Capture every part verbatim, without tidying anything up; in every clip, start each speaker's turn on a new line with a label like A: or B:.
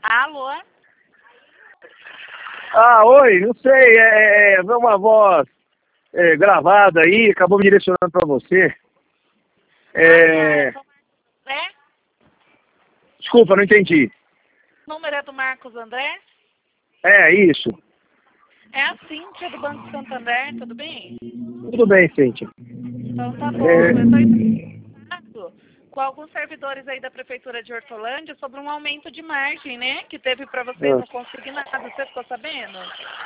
A: Alô?
B: Ah, oi, não sei, é, é uma voz é, gravada aí, acabou me direcionando para você. É,
A: Ah, tá. É?
B: desculpa, não entendi.
A: O número é do Marcos André?
B: É, isso.
A: É a Cíntia do Banco Santander, tudo bem?
B: Tudo bem, Cíntia.
A: Então tá bom. Eu estou
B: É,
A: interessado com alguns servidores aí da Prefeitura de Hortolândia sobre um aumento de margem, né? Que teve para vocês no consignado. Você ficou sabendo?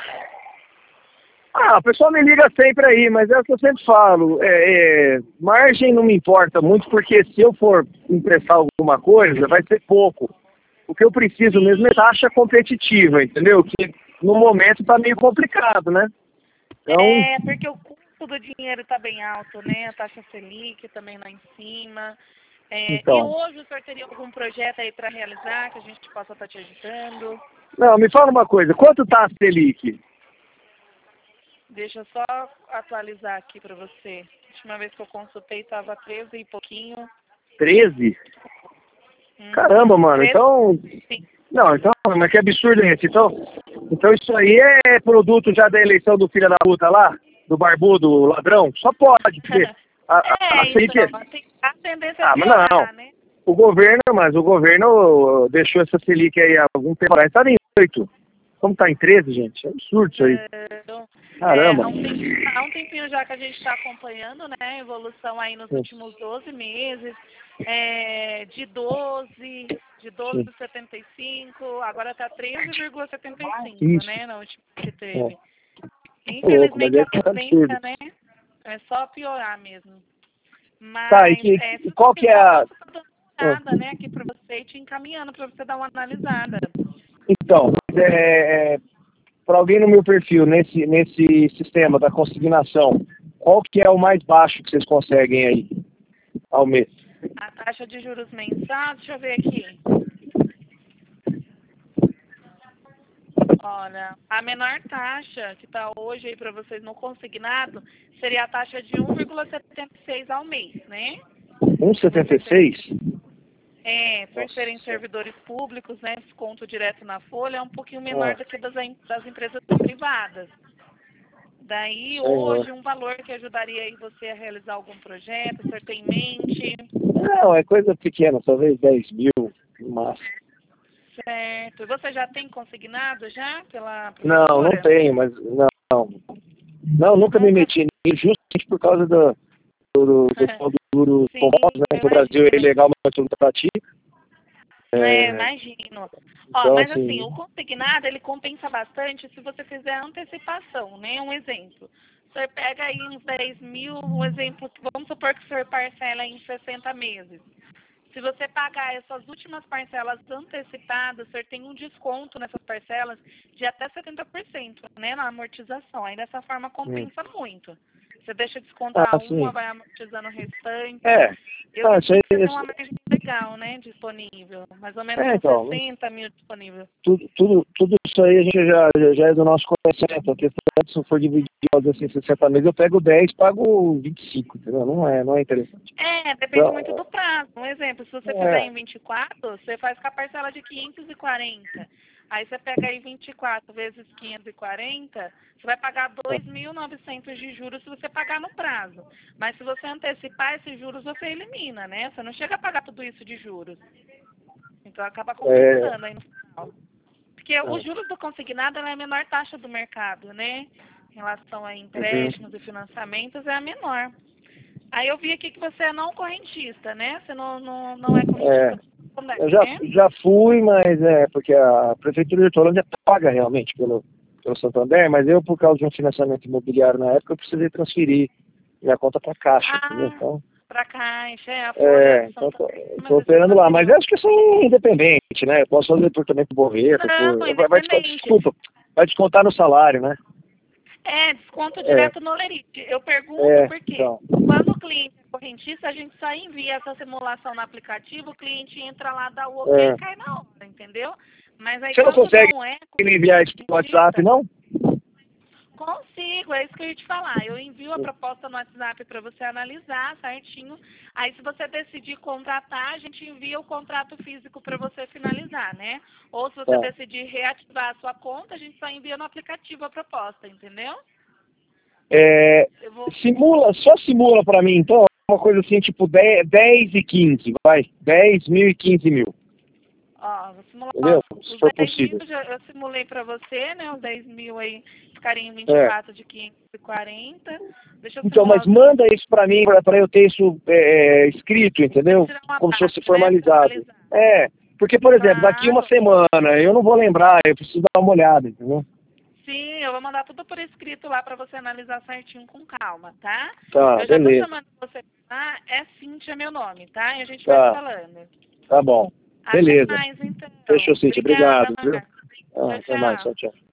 B: ah, o pessoal me liga sempre aí, mas é o que eu sempre falo. É, é, margem não me importa muito, porque se eu for emprestar alguma coisa, vai ser pouco. O que eu preciso mesmo é taxa competitiva, entendeu? Que no momento está meio complicado, né? Então,
A: É, porque o custo do dinheiro está bem alto, né? A taxa Selic também lá em cima. É, e
B: então.
A: hoje o senhor teria algum projeto aí para realizar que a gente possa estar te ajudando?
B: Não, me fala uma coisa, quanto tá a Selic?
A: Deixa eu só atualizar aqui para você. A última vez que eu consultei estava treze e pouquinho.
B: treze?
A: Uhum.
B: Caramba, mano,
A: treze,
B: então...
A: sim.
B: Não, então, mas que absurdo é esse? Então, então isso aí é produto já da eleição do filho da puta lá? Do barbudo ladrão? Só pode, porque a, a, a
A: É,
B: Selic...
A: então, tem a tendência a
B: Ah, mas não.
A: piorar, né?
B: O governo, mas o governo deixou essa Selic aí há algum tempo atrás. Tá em oito. Como tá em treze, gente? É absurdo isso aí.
A: Então, é,
B: Caramba.
A: há, um tempinho, há um tempinho já que a gente está acompanhando, né, a evolução aí nos
B: Sim.
A: últimos doze meses, é, de doze, de doze
B: Sim.
A: vírgula setenta e cinco, agora está treze vírgula setenta e cinco,
B: Isso.
A: né, na última que
B: É.
A: teve.
B: Tô louco, mas
A: Infelizmente
B: é
A: a
B: absurdo.
A: tendência, né, é só piorar mesmo.
B: Tá, e
A: Mas
B: que,
A: é, se você
B: qual que é
A: quiser, eu
B: a...
A: posso estar dando uma
B: Ah,
A: olhada, né, aqui para você e te encaminhando para você dar uma analisada.
B: então, é, para alguém no meu perfil, nesse, nesse sistema da consignação, qual que é o mais baixo que vocês conseguem aí ao mês?
A: A taxa de juros mensal, deixa eu ver aqui. Olha, a menor taxa que está hoje aí para vocês no consignado seria a taxa de um vírgula setenta e seis ao mês, né?
B: um vírgula
A: Por
B: setenta e
A: vocês serem,
B: seis?
A: é, por serem
B: Nossa.
A: servidores públicos, né? Desconto direto na folha é um pouquinho menor
B: Ah,
A: do que das, em- das empresas privadas. Daí,
B: senhor.
A: hoje, um valor que ajudaria aí você a realizar algum projeto, o senhor tem em mente?
B: Não, é coisa pequena, talvez dez mil no máximo.
A: Certo. E você já tem consignado já pela
B: Não, não
A: prefeitura?
B: tenho, mas não. Não, nunca me
A: Nunca.
B: meti nisso, justamente por causa do, do, do, do, do, do
A: Sim,
B: famoso, né?
A: eu
B: Que o Brasil é
A: imagino.
B: ilegal, mas tudo pratica.
A: É,
B: É,
A: imagino. Ó,
B: então,
A: mas assim,
B: assim,
A: o consignado, ele compensa bastante se você fizer antecipação, né? Um exemplo. O senhor pega aí uns dez mil, um exemplo, vamos supor que o senhor parcela em sessenta meses. Se você pagar essas últimas parcelas antecipadas, o senhor tem um desconto nessas parcelas de até setenta por cento, né? Na amortização. Aí dessa forma
B: hum.
A: compensa muito. Você deixa descontar
B: Ah,
A: uma,
B: sim.
A: vai amortizando o restante.
B: É,
A: Eu
B: ah,
A: vi
B: isso aí,
A: que você tem uma
B: isso-
A: margem legal, né, disponível. Mais ou menos
B: é,
A: uns
B: então,
A: sessenta mil disponível.
B: tudo, tudo, tudo isso aí a gente já, já, já é do nosso conhecimento. A questão é que se for dividir assim, sessenta meses, eu pego dez, pago vinte e cinco, entendeu? Não é, não é interessante.
A: É, depende muito
B: Então,
A: do prazo. Um exemplo, se você fizer
B: é,
A: em vinte e quatro, você faz com a parcela de quinhentos e quarenta. Aí você pega aí vinte e quatro vezes quinhentos e quarenta, você vai pagar dois mil e novecentos de juros se você pagar no prazo. Mas se você antecipar esses juros, você elimina, né? Você não chega a pagar tudo isso de juros. Então acaba
B: é,
A: compensando aí no final. Porque os juros do consignado ela é a menor taxa do mercado, né? Em relação a
B: uhum.
A: empréstimos e financiamentos, é a menor. Aí eu vi aqui que você é não correntista, né? Você não, não, não é
B: É,
A: correntista do Santander,
B: eu já,
A: né?
B: já fui, mas é porque a Prefeitura de Hortolândia paga realmente pelo, pelo Santander, mas eu, por causa de um financiamento imobiliário na época, eu precisei transferir minha conta para Caixa, entendeu?
A: Ah,
B: Então,
A: para Caixa, é, a folha é
B: é,
A: do
B: então
A: Santander, mas
B: estou
A: aí você
B: operando lá, mas
A: transferiu.
B: eu acho que eu sou independente, né? Eu posso fazer por, também por boleto,
A: Não,
B: por... Vai, vai descontar,
A: independente.
B: desculpa, vai descontar no salário, né?
A: É, desconto
B: É,
A: direto no Lerite. Eu pergunto
B: é,
A: porque
B: então,
A: quando o cliente é correntista, a gente só envia essa simulação no aplicativo, o cliente entra lá, dá o ok e
B: é.
A: cai na hora, entendeu? Mas aí
B: Você não
A: quando
B: consegue
A: não é
B: me enviar isso pro WhatsApp,
A: correntista,
B: não?
A: Consigo, é isso que eu ia te falar. Eu envio a proposta no WhatsApp para você analisar certinho. Aí, se você decidir contratar, a gente envia o contrato físico para você finalizar, né? Ou se você
B: Tá.
A: decidir reativar a sua conta, a gente só envia no aplicativo a proposta, entendeu?
B: É,
A: Eu vou...
B: simula, só simula para mim, então, uma coisa assim, tipo dez, dez e quinze, vai. dez mil e quinze mil.
A: Ó, vou simular
B: Entendeu?
A: os
B: Se for
A: dez
B: possível.
A: mil, já, eu simulei para você, né? Os dez mil aí ficariam em vinte
B: É.
A: e quatro de quinhentos e quarenta. Deixa eu
B: Então,
A: simular
B: mas
A: os
B: manda isso para mim, para eu ter isso é, escrito, entendeu?
A: tirar uma
B: Como se fosse
A: parte, né? Pra
B: formalizado.
A: analisar.
B: É, porque, por exemplo, daqui uma
A: Claro.
B: semana eu não vou lembrar, eu preciso dar uma olhada, entendeu?
A: Sim, eu vou mandar tudo por escrito lá para você analisar certinho com calma, tá?
B: Tá,
A: Eu já tô
B: beleza.
A: chamando você lá, é Cíntia meu nome, tá? E a gente vai se
B: Tá,
A: falando.
B: tá bom.
A: Até
B: Beleza.
A: mais, então.
B: Fechou, Cíntia.
A: Obrigada,
B: Obrigado, viu?
A: Marcos.
B: Ah,
A: Tchau,
B: até mais. Tchau,
A: tchau.
B: tchau.